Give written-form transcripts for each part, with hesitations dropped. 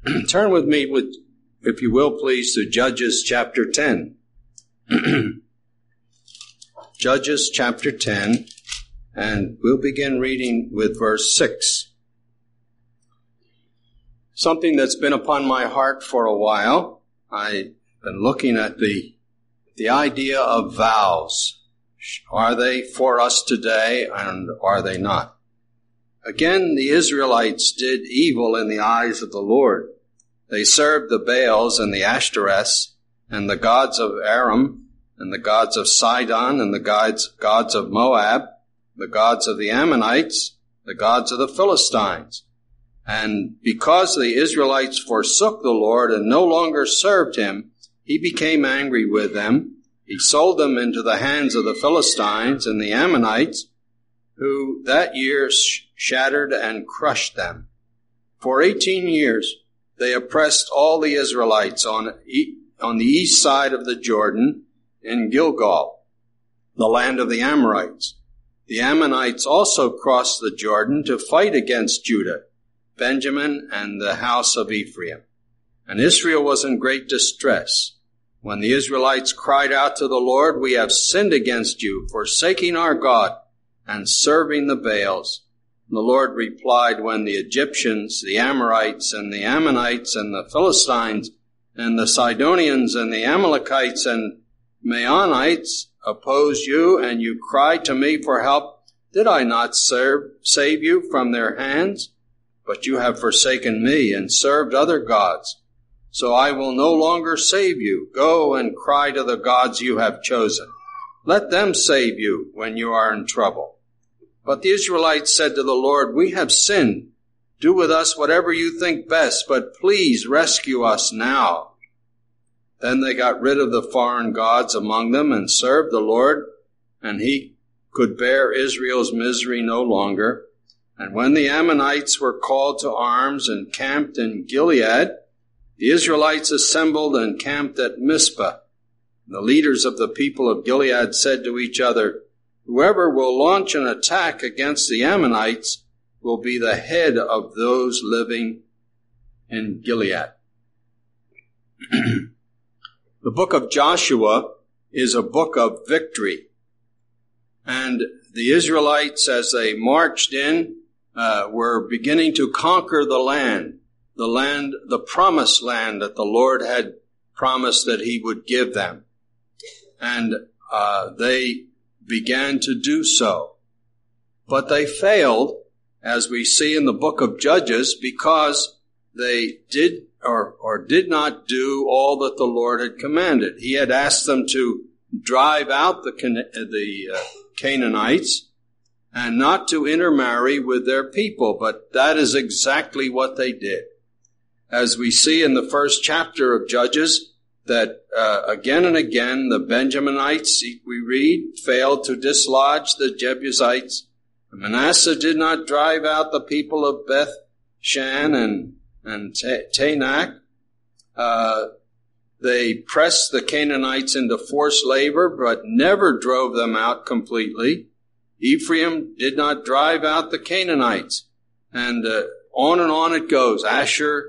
Turn with me, if you will, please, to Judges chapter 10. Judges chapter 10, and we'll begin reading with verse 6. Something that's been upon my heart for a while. I've been looking at the idea of vows. Are they for us today, and are they not? Again, the Israelites did evil in the eyes of the Lord. They served the Baals and the Ashtoreths, and the gods of Aram, and the gods of Sidon, and the gods of Moab, the gods of the Ammonites, the gods of the Philistines. And because the Israelites forsook the Lord and no longer served him, he became angry with them. He sold them into the hands of the Philistines and the Ammonites, who that year shattered and crushed them. For 18 years they oppressed all the Israelites on the east side of the Jordan in Gilgal, the land of the Amorites. The Ammonites also crossed the Jordan to fight against Judah, Benjamin, and the house of Ephraim. And Israel was in great distress. When the Israelites cried out to the Lord, "We have sinned against you, forsaking our God and serving the Baals." And the Lord replied, when the Egyptians, the Amorites, and the Ammonites, and the Philistines, and the Sidonians, and the Amalekites, and Maonites opposed you, and you cried to me for help, did I not save you from their hands? But you have forsaken me and served other gods. So I will no longer save you. Go and cry to the gods you have chosen. Let them save you when you are in trouble. But the Israelites said to the Lord, "We have sinned. Do with us whatever you think best, but please rescue us now." Then they got rid of the foreign gods among them and served the Lord, and he could bear Israel's misery no longer. And when the Ammonites were called to arms and camped in Gilead, the Israelites assembled and camped at Mizpah. The leaders of the people of Gilead said to each other, "Whoever will launch an attack against the Ammonites will be the head of those living in Gilead." The book of Joshua is a book of victory. And the Israelites, as they marched in, were beginning to conquer the land, the promised land that the Lord had promised that he would give them. And they began to do so. But they failed, as we see in the book of Judges, because they did or did not do all that the Lord had commanded. He had asked them to drive out the Canaanites and not to intermarry with their people, but that is exactly what they did. As we see in the first chapter of Judges, that again and again the Benjaminites, we read, failed to dislodge the Jebusites. Manasseh did not drive out the people of Beth Shan and Tanakh. They pressed the Canaanites into forced labor, but never drove them out completely. Ephraim did not drive out the Canaanites. And on it goes. Asher,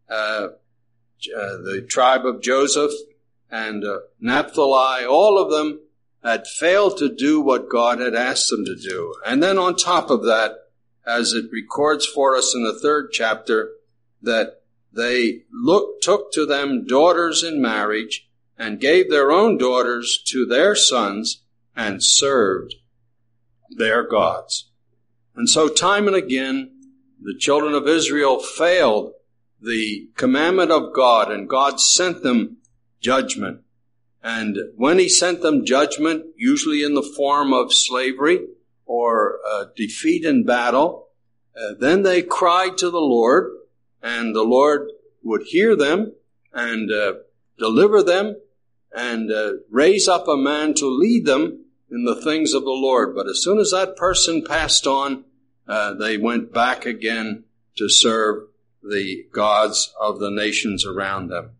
the tribe of Joseph, and Naphtali, all of them had failed to do what God had asked them to do. And then on top of that, as it records for us in the third chapter, that they took to them daughters in marriage and gave their own daughters to their sons and served their gods. And so time and again, the children of Israel failed the commandment of God, and God sent them judgment. And when he sent them judgment, usually in the form of slavery or defeat in battle, then they cried to the Lord, and the Lord would hear them and deliver them and raise up a man to lead them in the things of the Lord. But as soon as that person passed on, they went back again to serve the gods of the nations around them.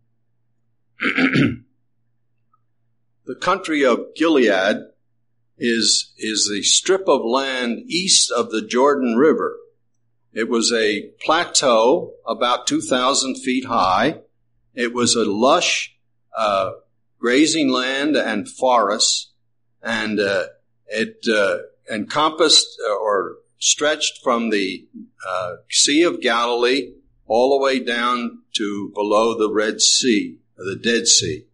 The country of Gilead is the strip of land east of the Jordan River. It was a plateau about 2,000 feet high. It was a lush grazing land and forests, and it encompassed or stretched from the Sea of Galilee all the way down to below the Red Sea, the Dead Sea.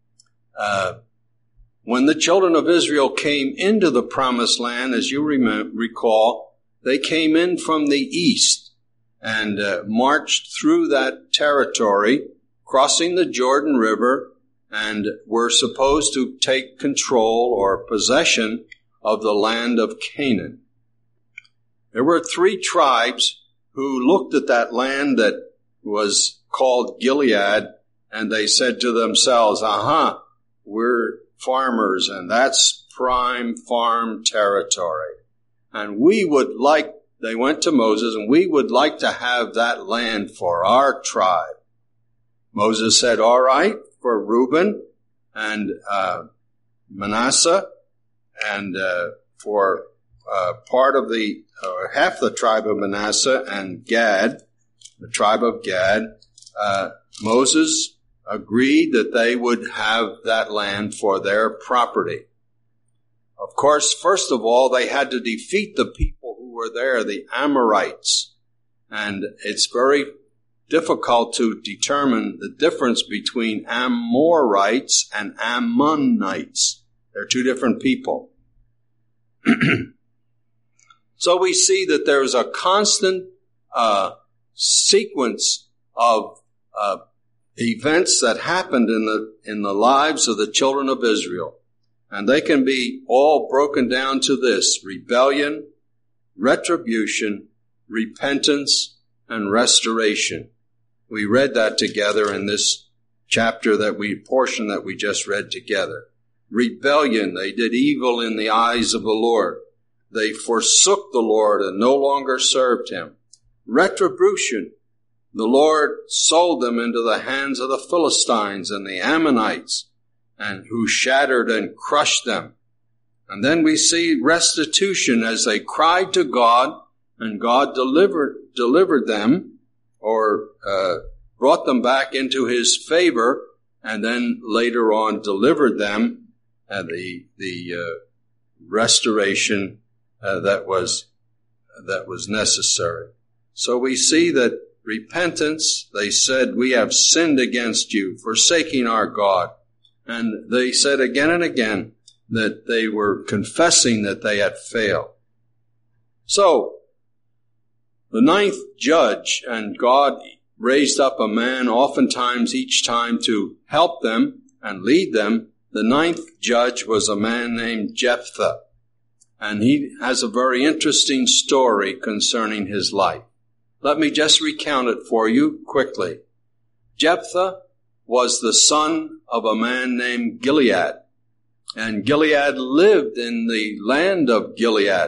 When the children of Israel came into the Promised Land, as you recall, they came in from the east and marched through that territory, crossing the Jordan River, and were supposed to take control or possession of the land of Canaan. There were 3 tribes who looked at that land that was called Gilead, and they said to themselves, we're farmers, and that's prime farm territory. And they went to Moses, and we would like to have that land for our tribe. Moses said, all right, for Reuben and Manasseh, and for part of half the tribe of Manasseh and Gad, the tribe of Gad, Moses agreed that they would have that land for their property. Of course, first of all, they had to defeat the people who were there, the Amorites. And it's very difficult to determine the difference between Amorites and Ammonites. They're 2 different people. So we see that there is a constant sequence of events that happened in the lives of the children of Israel. And they can be all broken down to this: rebellion, retribution, repentance, and restoration. We read that together in this portion that we just read together. Rebellion, they did evil in the eyes of the Lord. They forsook the Lord and no longer served him. Retribution, the Lord sold them into the hands of the Philistines and the Ammonites, and who shattered and crushed them. And then we see restitution as they cried to God, and God delivered them, or brought them back into his favor, and then later on delivered them, and the restoration that was necessary. So we see that repentance, they said, we have sinned against you, forsaking our God. And they said again and again that they were confessing that they had failed. So, the 9th judge, and God raised up a man oftentimes each time to help them and lead them. The 9th judge was a man named Jephthah. And he has a very interesting story concerning his life. Let me just recount it for you quickly. Jephthah was the son of a man named Gilead. And Gilead lived in the land of Gilead.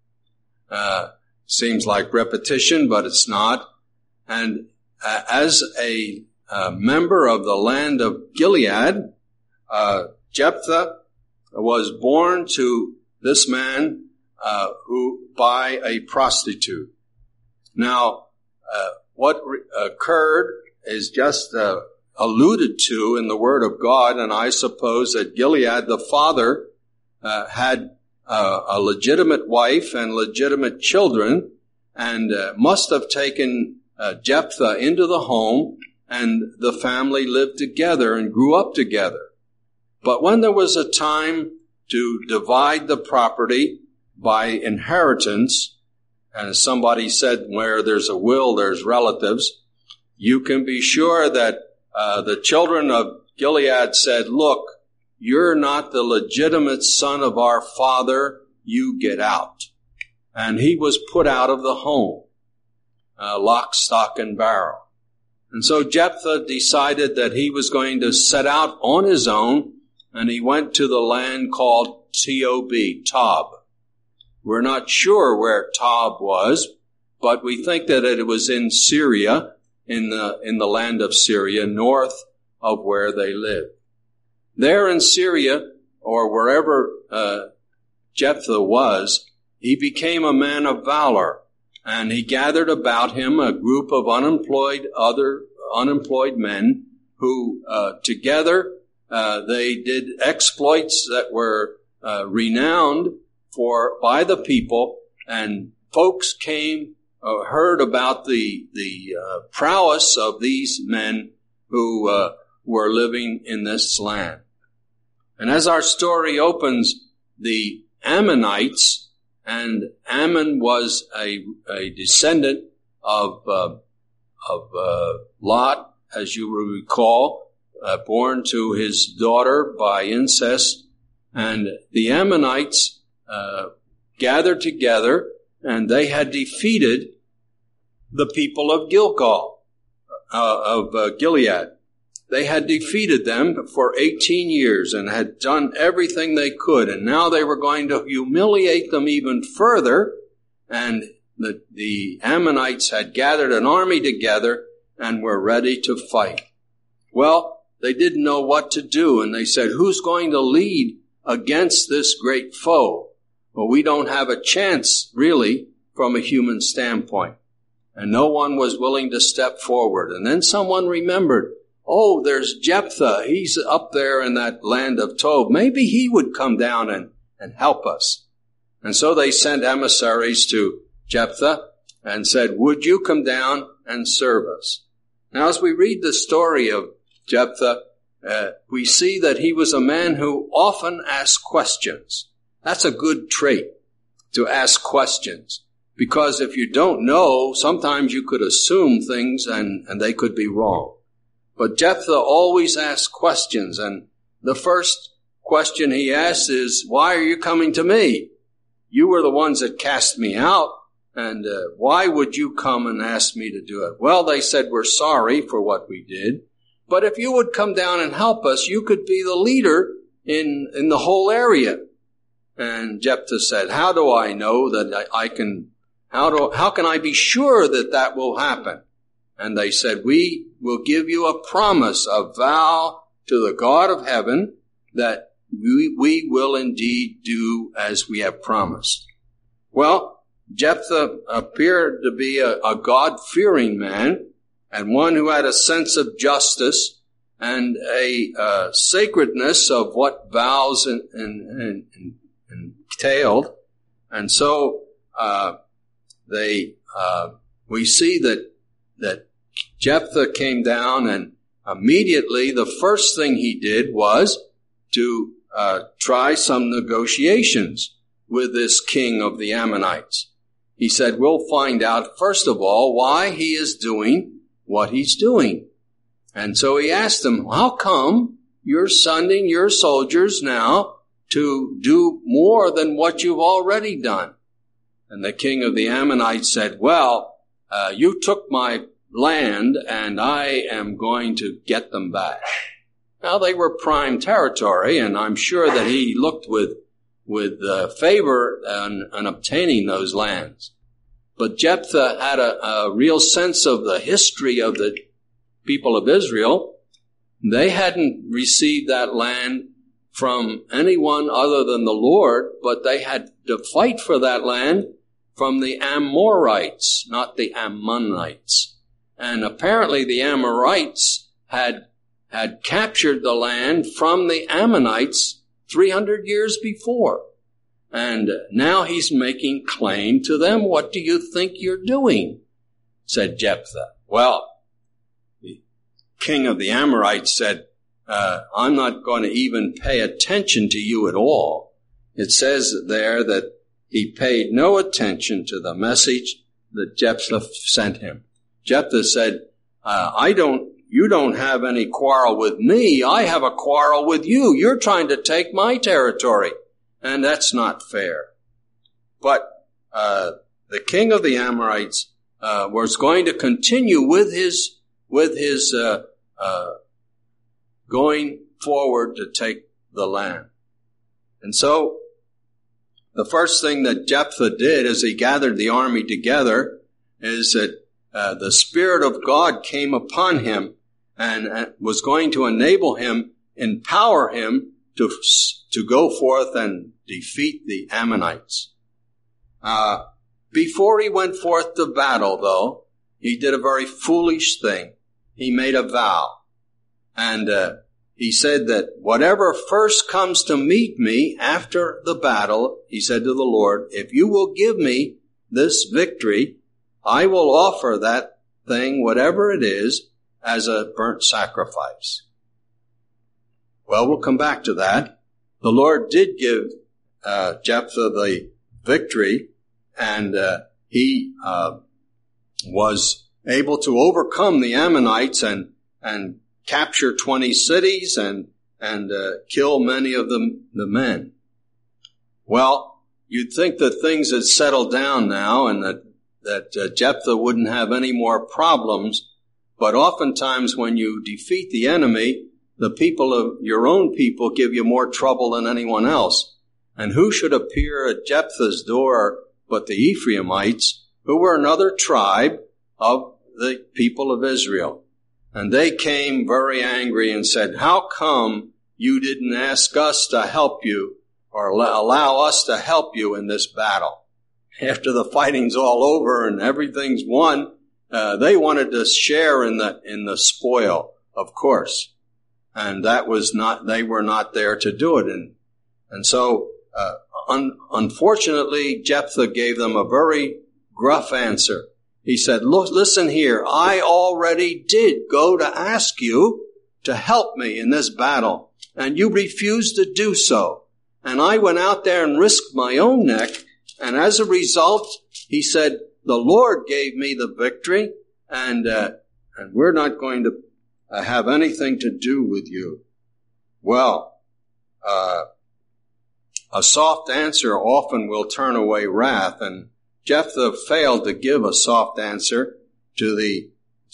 Seems like repetition, but it's not. And as a member of the land of Gilead, Jephthah was born to this man by a prostitute. Now, what occurred is just alluded to in the Word of God, and I suppose that Gilead, the father, had a legitimate wife and legitimate children, and must have taken Jephthah into the home, and the family lived together and grew up together. But when there was a time to divide the property by inheritance, and as somebody said, where there's a will, there's relatives, you can be sure that the children of Gilead said, look, you're not the legitimate son of our father, you get out. And he was put out of the home, lock, stock, and barrel. And so Jephthah decided that he was going to set out on his own, and he went to the land called Tob. We're not sure where Tob was, but we think that it was in Syria, in the land of Syria, north of where they lived. There in Syria, or wherever Jephthah was, he became a man of valor, And he gathered about him a group of other unemployed men who together they did exploits that were renowned by the people, and folks came, heard about the prowess of these men who were living in this land. And as our story opens, the Ammonites, and Ammon was a descendant of Lot, as you will recall, born to his daughter by incest. And the Ammonites gathered together, and they had defeated the people of Gilead. They had defeated them for 18 years and had done everything they could, and now they were going to humiliate them even further. And the Ammonites had gathered an army together and were ready to fight. Well, they didn't know what to do, and they said, who's going to lead against this great foe? Well, we don't have a chance, really, from a human standpoint. And no one was willing to step forward. And then someone remembered, oh, there's Jephthah. He's up there in that land of Tob. Maybe he would come down and help us. And so they sent emissaries to Jephthah and said, would you come down and serve us? Now, as we read the story of Jephthah, we see that he was a man who often asked questions. That's a good trait, to ask questions. Because if you don't know, sometimes you could assume things and they could be wrong. But Jephthah always asked questions, and the first question he asked is, why are you coming to me? You were the ones that cast me out, and why would you come and ask me to do it? Well, they said, we're sorry for what we did, but if you would come down and help us, you could be the leader in the whole area. And Jephthah said, how do I know that I can, how can I be sure that that will happen? And they said, we will give you a promise, a vow to the God of heaven that we will indeed do as we have promised. Well, Jephthah appeared to be a God-fearing man and one who had a sense of justice and a sacredness of what vows entailed. And so we see that Jephthah came down, and immediately the first thing he did was to try some negotiations with this king of the Ammonites. He said, we'll find out, first of all, why he is doing what he's doing. And so he asked them, how come you're sending your soldiers now to do more than what you've already done? And the king of the Ammonites said, well, you took my land, and I am going to get them back. Now, they were prime territory, and I'm sure that he looked with favor on obtaining those lands. But Jephthah had a real sense of the history of the people of Israel. They hadn't received that land from anyone other than the Lord, but they had to fight for that land from the Amorites, not the Ammonites. And apparently the Amorites had captured the land from the Ammonites 300 years before. And now he's making claim to them. What do you think you're doing? Said Jephthah. Well, the king of the Amorites said, I'm not going to even pay attention to you at all. It says there that he paid no attention to the message that Jephthah sent him. Jephthah said, you don't have any quarrel with me. I have a quarrel with you. You're trying to take my territory, and that's not fair. But the king of the Amorites was going to continue with his going forward to take the land. And so the first thing that Jephthah did as he gathered the army together is that the Spirit of God came upon him and was going to enable him, empower him to go forth and defeat the Ammonites. Before he went forth to battle, though, he did a very foolish thing. He made a vow. And he said that whatever first comes to meet me after the battle, he said to the Lord, if you will give me this victory, I will offer that thing, whatever it is, as a burnt sacrifice. Well, we'll come back to that. The Lord did give Jephthah the victory, and he was able to overcome the Ammonites and capture 20 cities and kill many of the men. Well, you'd think that things had settled down now and that Jephthah wouldn't have any more problems, but oftentimes when you defeat the enemy, the people of your own people give you more trouble than anyone else. And who should appear at Jephthah's door but the Ephraimites, who were another tribe of the people of Israel? And they came very angry and said, how come you didn't ask us to help you or allow us to help you in this battle? After the fighting's all over and everything's won, they wanted to share in the spoil, of course. And they were not there to do it. And so, unfortunately, Jephthah gave them a very gruff answer. He said, look, listen here, I already did go to ask you to help me in this battle, and you refused to do so. And I went out there and risked my own neck, and as a result, he said, the Lord gave me the victory, and we're not going to have anything to do with you. Well, a soft answer often will turn away wrath, and Jephthah failed to give a soft answer to the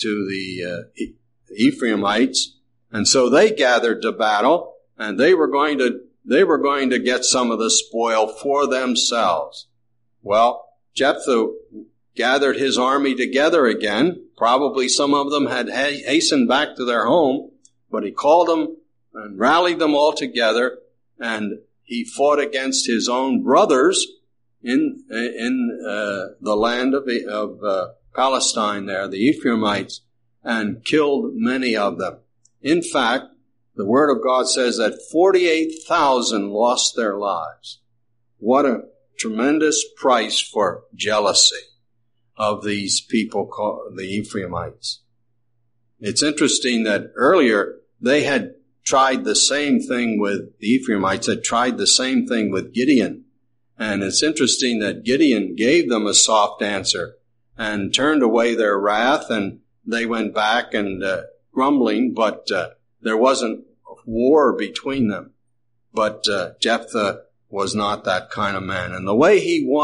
Ephraimites, and so they gathered to battle, and they were going to get some of the spoil for themselves. Well, Jephthah gathered his army together again. Probably some of them had hastened back to their home, but he called them and rallied them all together, and he fought against his own brothers in the land of Palestine there, the Ephraimites, and killed many of them. In fact, the Word of God says that 48,000 lost their lives. What a tremendous price for jealousy of these people called the Ephraimites. It's interesting that earlier they had tried the same thing with the Ephraimites, had tried the same thing with Gideon. And it's interesting that Gideon gave them a soft answer and turned away their wrath, and they went back and grumbling, but there wasn't war between them. But Jephthah was not that kind of man. And the way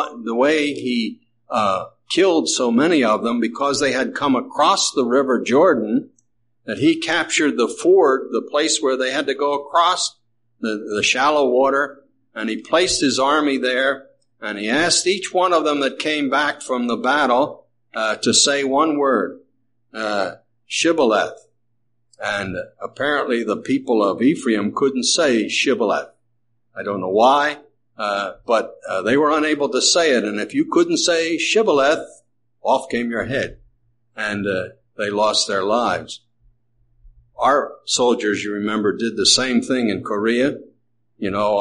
he killed so many of them, because they had come across the river Jordan, that he captured the ford, the place where they had to go across the shallow water, and he placed his army there, and he asked each one of them that came back from the battle to say one word, Shibboleth. And apparently the people of Ephraim couldn't say Shibboleth. I don't know why, but they were unable to say it. And if you couldn't say Shibboleth, off came your head. And they lost their lives. Our soldiers, you remember, did the same thing in Korea. You know,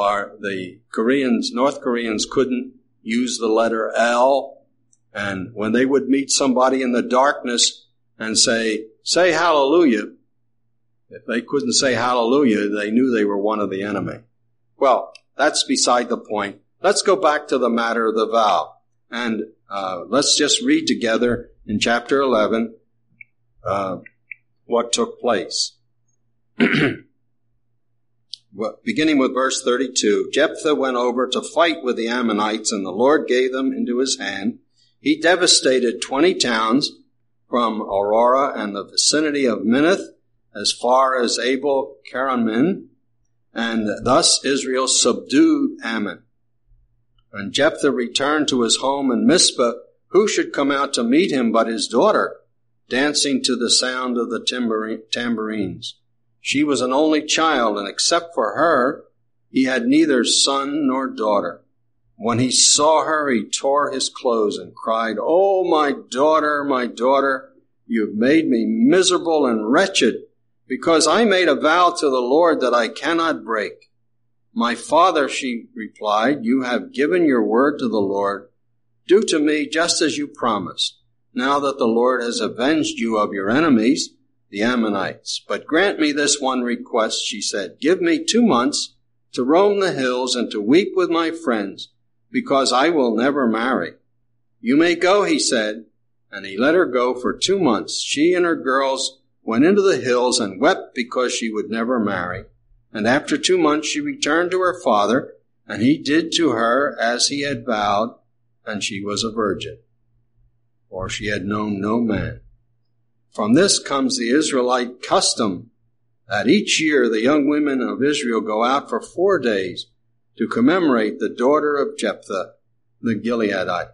North Koreans couldn't use the letter L. And when they would meet somebody in the darkness and say hallelujah, if they couldn't say hallelujah, they knew they were one of the enemy. Well, that's beside the point. Let's go back to the matter of the vow. And let's just read together in chapter 11 what took place. Beginning with verse 32, Jephthah went over to fight with the Ammonites, and the Lord gave them into his hand. He devastated 20 towns from Aurora and the vicinity of Minnith as far as Abel Keramim, and thus Israel subdued Ammon. And Jephthah returned to his home in Mizpah. Who should come out to meet him but his daughter, dancing to the sound of the tambourines? She was an only child, and except for her, he had neither son nor daughter. When he saw her, he tore his clothes and cried, "Oh, my daughter, you've made me miserable and wretched, because I made a vow to the Lord that I cannot break." "My father," she replied, "you have given your word to the Lord. Do to me just as you promised, now that the Lord has avenged you of your enemies, the Ammonites. But grant me this one request," she said. "Give me 2 months to roam the hills and to weep with my friends, because I will never marry." "You may go," he said, and he let her go for 2 months. She and her girls went into the hills and wept because she would never marry. And after 2 months she returned to her father, and he did to her as he had vowed, and she was a virgin, for she had known no man. From this comes the Israelite custom that each year the young women of Israel go out for 4 days to commemorate the daughter of Jephthah, the Gileadite.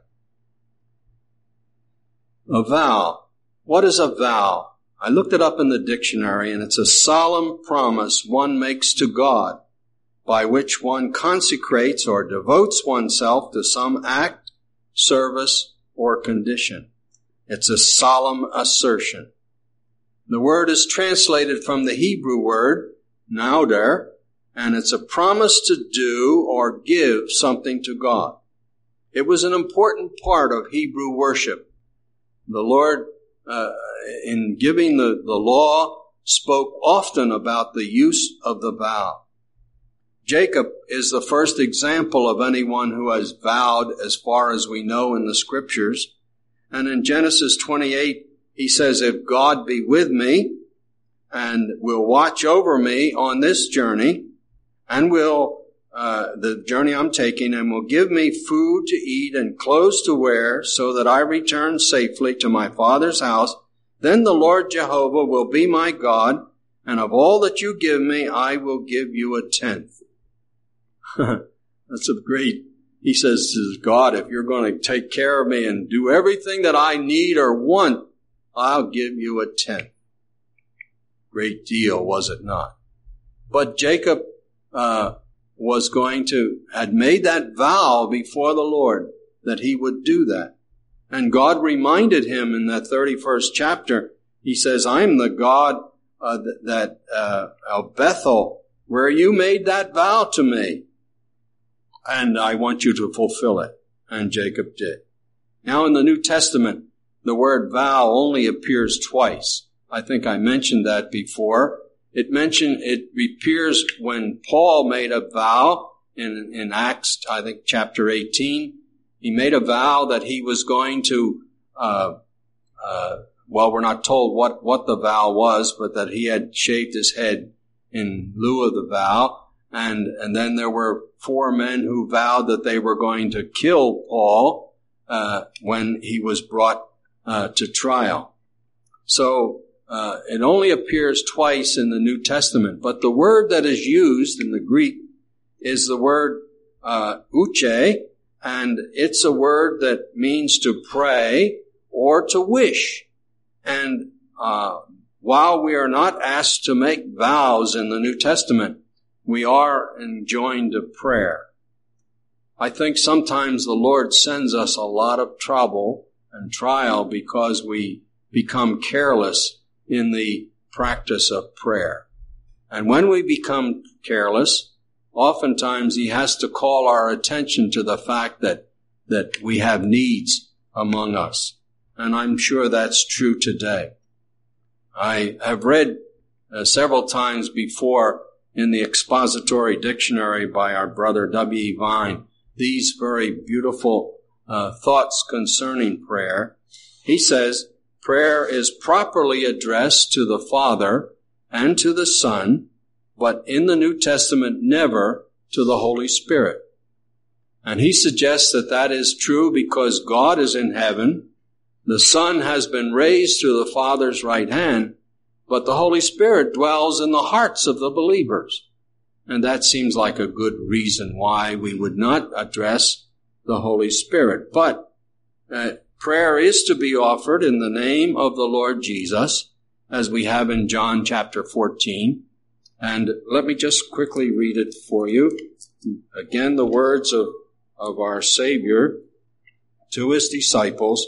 A vow. What is a vow? I looked it up in the dictionary, and it's a solemn promise one makes to God by which one consecrates or devotes oneself to some act, service, or condition. It's a solemn assertion. The word is translated from the Hebrew word, nauder, and it's a promise to do or give something to God. It was an important part of Hebrew worship. The Lord, in giving the law, spoke often about the use of the vow. Jacob is the first example of anyone who has vowed as far as we know in the scriptures. And in Genesis 28, he says, "If God be with me and will watch over me on this journey and the journey I'm taking, and will give me food to eat and clothes to wear so that I return safely to my father's house, then the Lord Jehovah will be my God, and of all that you give me, I will give you 1/10. That's a great, he says to God, if you're going to take care of me and do everything that I need or want, I'll give you 1/10. Great deal, was it not? But Jacob had made that vow before the Lord that he would do that. And God reminded him in that 31st chapter, he says, "I'm the God of Bethel, where you made that vow to me. And I want you to fulfill it." And Jacob did. Now in the New Testament, the word vow only appears twice. I think I mentioned that before. It appears when Paul made a vow in Acts, I think chapter 18. He made a vow that he was going to, we're not told what the vow was, but that he had shaved his head in lieu of the vow. And then there were 4 men who vowed that they were going to kill Paul when he was brought to trial. So it only appears twice in the New Testament, but the word that is used in the Greek is the word uche, and it's a word that means to pray or to wish. And while we are not asked to make vows in the New Testament, we are enjoined to prayer. I think sometimes the Lord sends us a lot of trouble and trial because we become careless in the practice of prayer. And when we become careless, oftentimes he has to call our attention to the fact that we have needs among us. And I'm sure that's true today. I have read several times before in the expository dictionary by our brother W.E. Vine these very beautiful thoughts concerning prayer. He says, prayer is properly addressed to the Father and to the Son, but in the New Testament never to the Holy Spirit. And he suggests that is true because God is in heaven, the Son has been raised to the Father's right hand, but the Holy Spirit dwells in the hearts of the believers. And that seems like a good reason why we would not address the Holy Spirit. But prayer is to be offered in the name of the Lord Jesus, as we have in John chapter 14. And let me just quickly read it for you. Again, the words of of our Savior to his disciples.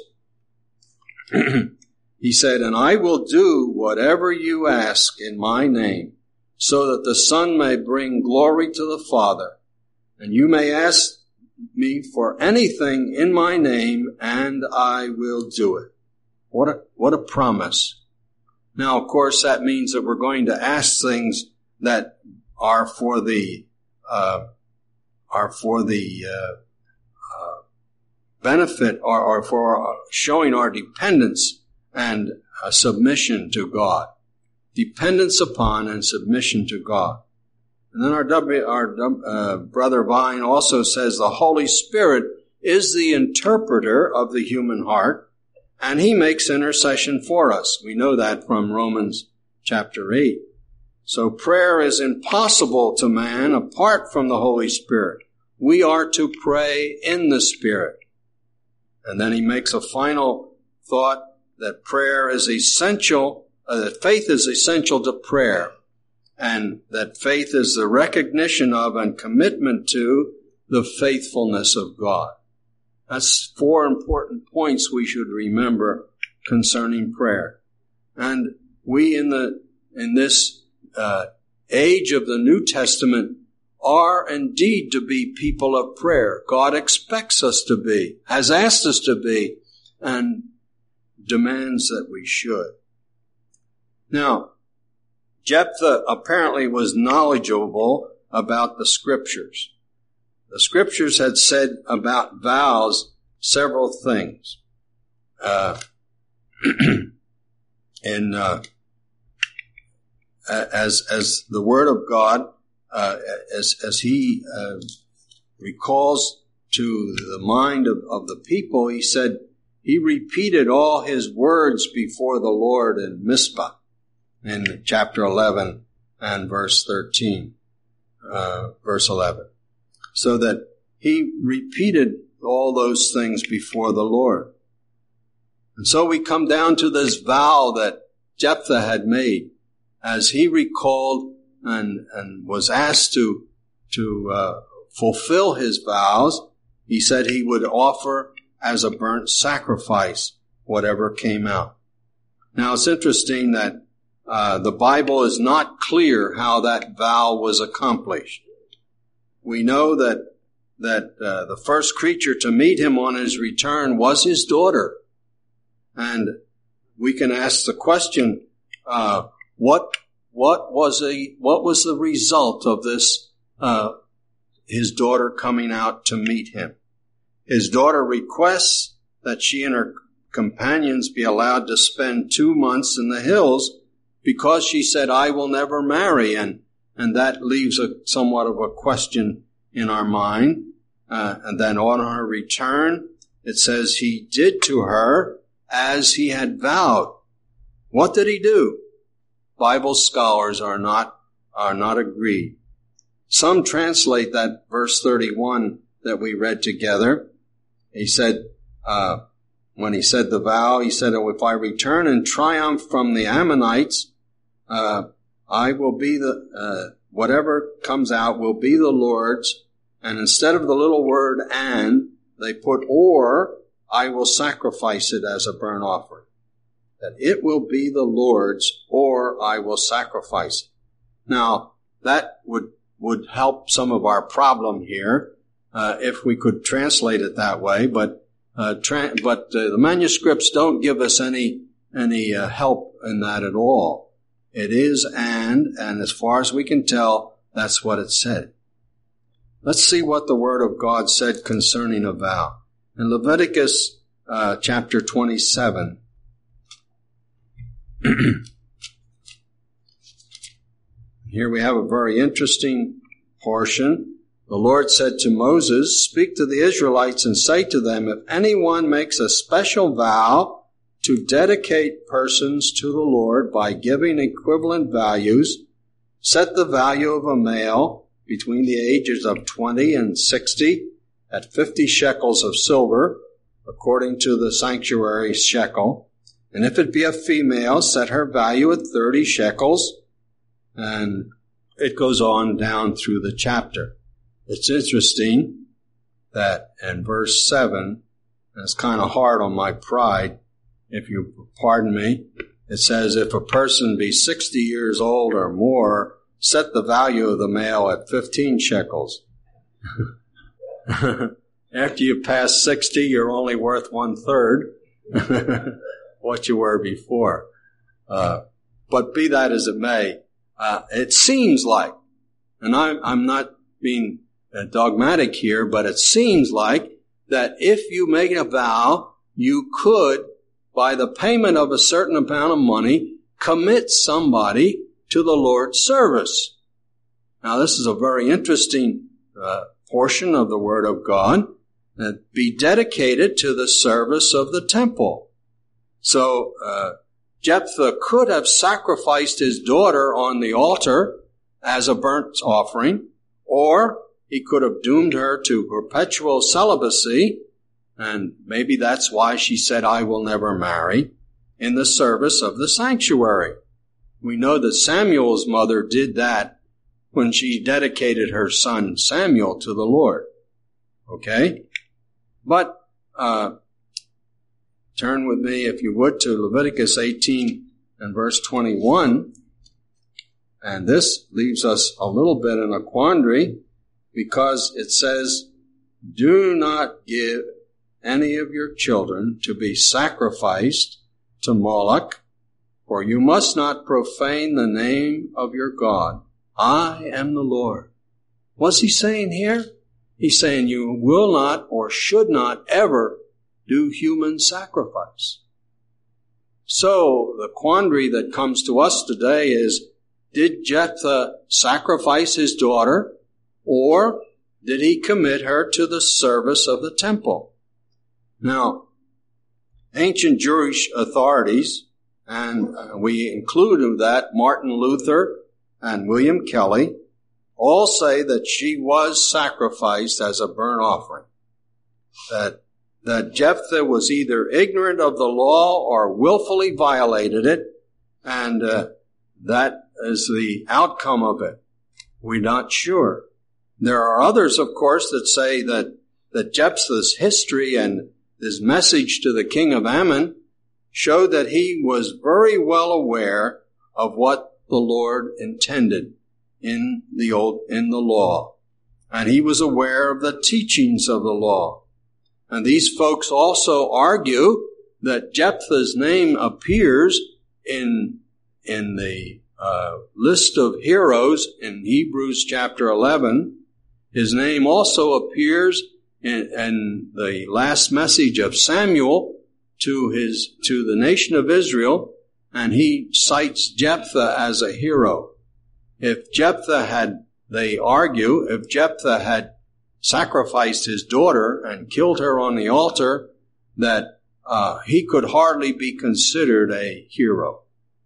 He said, "And I will do whatever you ask in my name, so that the Son may bring glory to the Father. And you may ask me for anything in my name, and I will do it." What a promise. Now, of course, that means that we're going to ask things that are for the benefit or for showing our dependence and submission to God. Dependence upon and submission to God. And then our Brother Vine also says the Holy Spirit is the interpreter of the human heart, and he makes intercession for us. We know that from Romans chapter 8. So prayer is impossible to man apart from the Holy Spirit. We are to pray in the Spirit. And then he makes a final thought that prayer is essential, that faith is essential to prayer, and that faith is the recognition of and commitment to the faithfulness of God. That's 4 important points we should remember concerning prayer. And we in this age of the New Testament are indeed to be people of prayer. God expects us to be, has asked us to be, and demands that we should. Now, Jephthah apparently was knowledgeable about the Scriptures. The Scriptures had said about vows several things. As the Word of God, as he recalls to the mind of the people, he said he repeated all his words before the Lord in Mizpah in chapter 11 and verse 13, verse 11. So that he repeated all those things before the Lord. And so we come down to this vow that Jephthah had made as he recalled and was asked to fulfill his vows. He said he would offer as a burnt sacrifice whatever came out. Now it's interesting that the Bible is not clear how that vow was accomplished. We know that the first creature to meet him on his return was his daughter. And we can ask the question, what was the result of this, his daughter coming out to meet him? His daughter requests that she and her companions be allowed to spend 2 months in the hills because she said, "I will never marry." And that leaves somewhat of a question in our mind. And then on her return, it says he did to her as he had vowed. What did he do? Bible scholars are not agreed. Some translate that verse 31 that we read together. He said, when he said the vow, he said, "If I return in triumph from the Ammonites, I will be whatever comes out will be the Lord's." And instead of the little word "and," they put "or, I will sacrifice it as a burnt offering." That it will be the Lord's, or I will sacrifice it. Now, that would help some of our problem here, if we could translate it that way, but the manuscripts don't give us any help in that at all. It is and as far as we can tell, that's what it said. Let's see what the Word of God said concerning a vow. In Leviticus chapter 27, here we have a very interesting portion. The Lord said to Moses, "Speak to the Israelites and say to them, if anyone makes a special vow to dedicate persons to the Lord by giving equivalent values, set the value of a male between the ages of 20 and 60 at 50 shekels of silver, according to the sanctuary shekel. And if it be a female, set her value at 30 shekels." And it goes on down through the chapter. It's interesting that in verse 7, and it's kind of hard on my pride, if you pardon me, it says, if a person be 60 years old or more, set the value of the male at 15 shekels. After you pass 60, you're only worth 1/3 what you were before. But be that as it may, it seems like, and I'm not being dogmatic here, but it seems like that if you make a vow, you could, by the payment of a certain amount of money, commit somebody to the Lord's service. Now, this is a very interesting portion of the Word of God, that be dedicated to the service of the temple. So, Jephthah could have sacrificed his daughter on the altar as a burnt offering, or he could have doomed her to perpetual celibacy, and maybe that's why she said, I will never marry, in the service of the sanctuary. We know that Samuel's mother did that when she dedicated her son Samuel to the Lord. Okay? But turn with me, if you would, to Leviticus 18 and verse 21. And this leaves us a little bit in a quandary, because it says, do not give any of your children to be sacrificed to Moloch, for you must not profane the name of your God. I am the Lord. What's he saying here? He's saying you will not or should not ever do human sacrifice. So the quandary that comes to us today is, did Jephthah sacrifice his daughter, or did he commit her to the service of the temple? Now, ancient Jewish authorities, and we include in that Martin Luther and William Kelly, all say that she was sacrificed as a burnt offering. That Jephthah was either ignorant of the law or willfully violated it, and that is the outcome of it. We're not sure. There are others, of course, that say that Jephthah's history and his message to the king of Ammon showed that he was very well aware of what the Lord intended in the law. And he was aware of the teachings of the law. And these folks also argue that Jephthah's name appears in the list of heroes in Hebrews chapter 11. His name also appears in the last message of Samuel to the nation of Israel, and he cites Jephthah as a hero. If Jephthah had sacrificed his daughter and killed her on the altar, that he could hardly be considered a hero.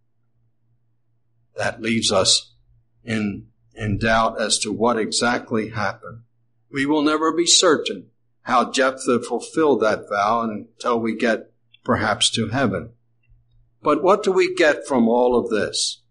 That leaves us in doubt as to what exactly happened. We will never be certain how Jephthah fulfilled that vow until we get perhaps to heaven. But what do we get from all of this?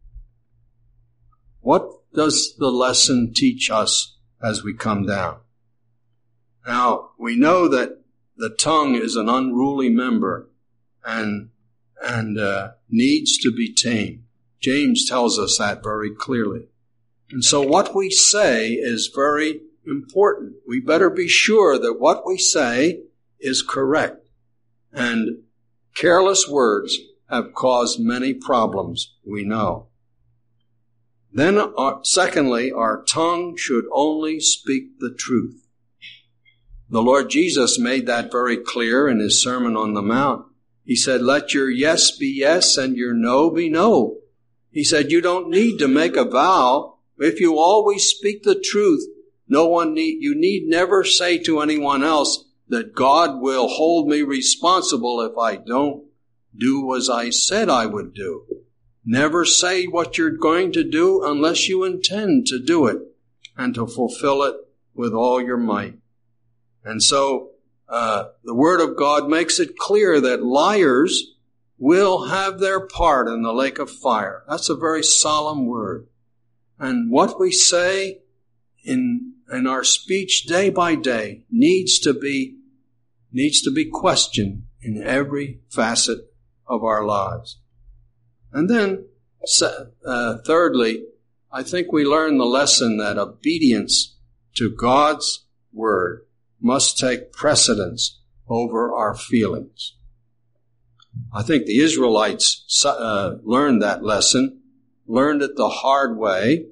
What does the lesson teach us as we come down? Now, we know that the tongue is an unruly member and needs to be tamed. James tells us that very clearly. And so what we say is very important. We better be sure that what we say is correct. And careless words have caused many problems, we know. Then, secondly, our tongue should only speak the truth. The Lord Jesus made that very clear in his Sermon on the Mount. He said, let your yes be yes and your no be no. He said, you don't need to make a vow. If you always speak the truth, you need never say to anyone else that God will hold me responsible if I don't do as I said I would do. Never say what you're going to do unless you intend to do it and to fulfill it with all your might. And so the Word of God makes it clear that liars will have their part in the lake of fire. That's a very solemn word. And what we say in and our speech day by day needs to be questioned in every facet of our lives. And then, thirdly, I think we learn the lesson that obedience to God's word must take precedence over our feelings. I think the Israelites learned that lesson, learned it the hard way.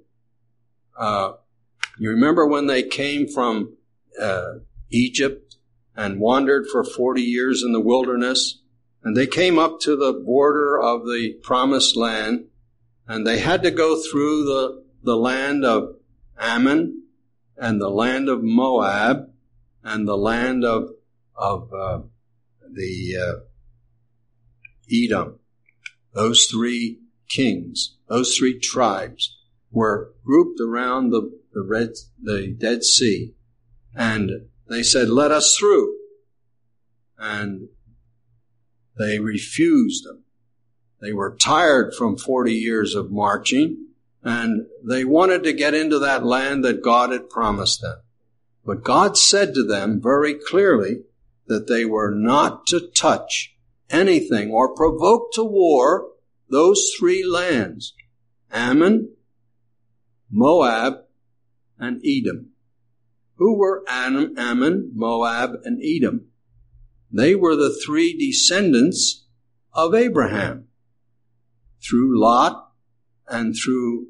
You remember when they came from Egypt and wandered for 40 years in the wilderness, and they came up to the border of the promised land, and they had to go through the land of Ammon and the land of Moab and the land of Edom. Those three kings, those three tribes were grouped around the Dead Sea, and they said, "Let us through." And they refused them. They were tired from 40 years of marching, and they wanted to get into that land that God had promised them. But God said to them very clearly that they were not to touch anything or provoke to war those three lands, Ammon, Moab, and Edom. Who were Ammon, Moab, and Edom? They were the three descendants of Abraham through Lot and through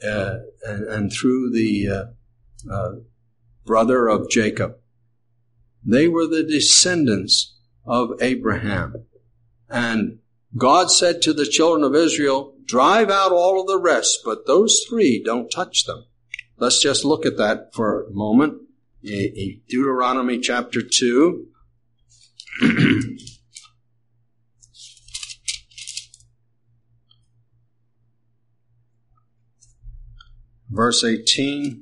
the brother of Jacob. They were the descendants of Abraham. And God said to the children of Israel, drive out all of the rest, but those three, don't touch them. Let's just look at that for a moment. Deuteronomy chapter 2. Verse 18.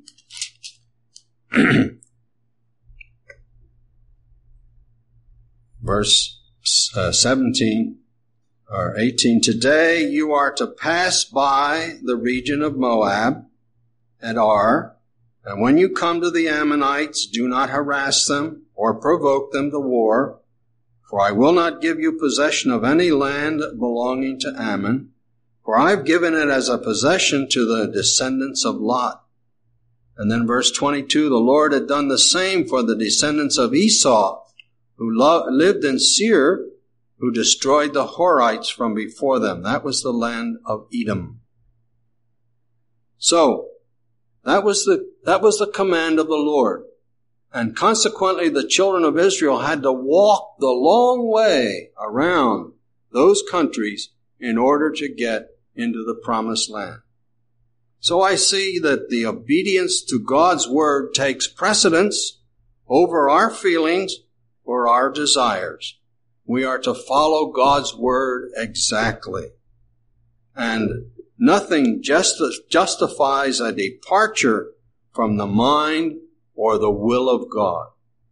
Verse 17 or 18. Today you are to pass by the region of Moab at Ar, and when you come to the Ammonites, do not harass them or provoke them to war, for I will not give you possession of any land belonging to Ammon, for I have given it as a possession to the descendants of Lot. And then verse 22, the Lord had done the same for the descendants of Esau, who lived in Seir, who destroyed the Horites from before them. That was the land of Edom. So, that was the command of the Lord. And consequently, the children of Israel had to walk the long way around those countries in order to get into the promised land. So I see that the obedience to God's word takes precedence over our feelings or our desires. We are to follow God's word exactly. And nothing justifies a departure from the mind or the will of God.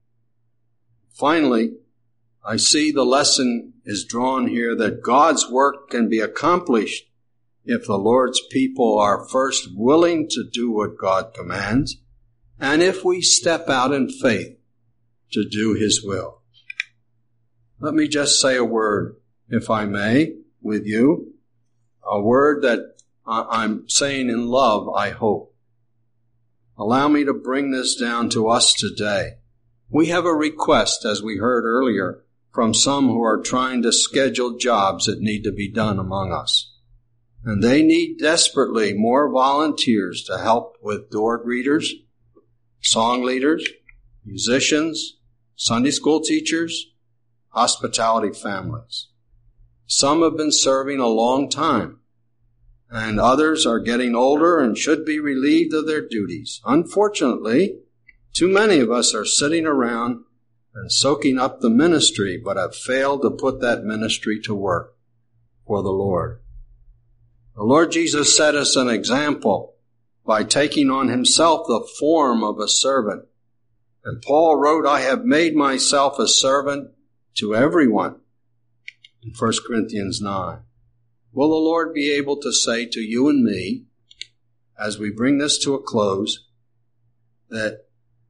Finally, I see the lesson is drawn here that God's work can be accomplished if the Lord's people are first willing to do what God commands, and if we step out in faith to do His will. Let me just say a word, if I may, with you. A word that I'm saying in love, I hope. Allow me to bring this down to us today. We have a request, as we heard earlier, from some who are trying to schedule jobs that need to be done among us. And they need desperately more volunteers to help with door greeters, song leaders, musicians, Sunday school teachers, hospitality families. Some have been serving a long time, and others are getting older and should be relieved of their duties. Unfortunately, too many of us are sitting around and soaking up the ministry, but have failed to put that ministry to work for the Lord. The Lord Jesus set us an example by taking on Himself the form of a servant. And Paul wrote, I have made myself a servant to everyone, in 1 Corinthians 9. Will the Lord be able to say to you and me, as we bring this to a close, that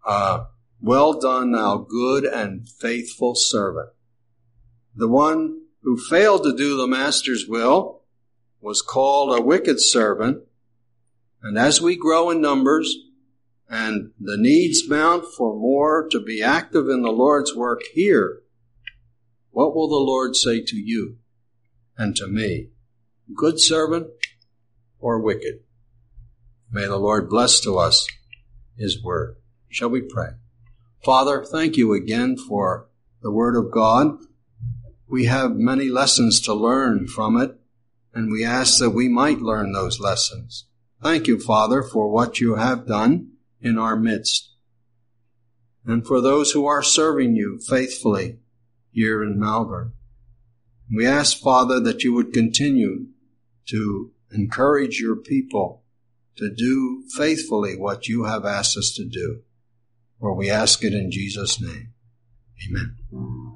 well done, thou good and faithful servant. The one who failed to do the master's will was called a wicked servant. And as we grow in numbers and the needs mount for more to be active in the Lord's work here, what will the Lord say to you and to me? Good servant or wicked? May the Lord bless to us His word. Shall we pray? Father, thank you again for the word of God. We have many lessons to learn from it, and we ask that we might learn those lessons. Thank you, Father, for what you have done in our midst, and for those who are serving you faithfully here in Malvern. We ask, Father, that you would continue to encourage your people to do faithfully what you have asked us to do. For we ask it in Jesus' name. Amen.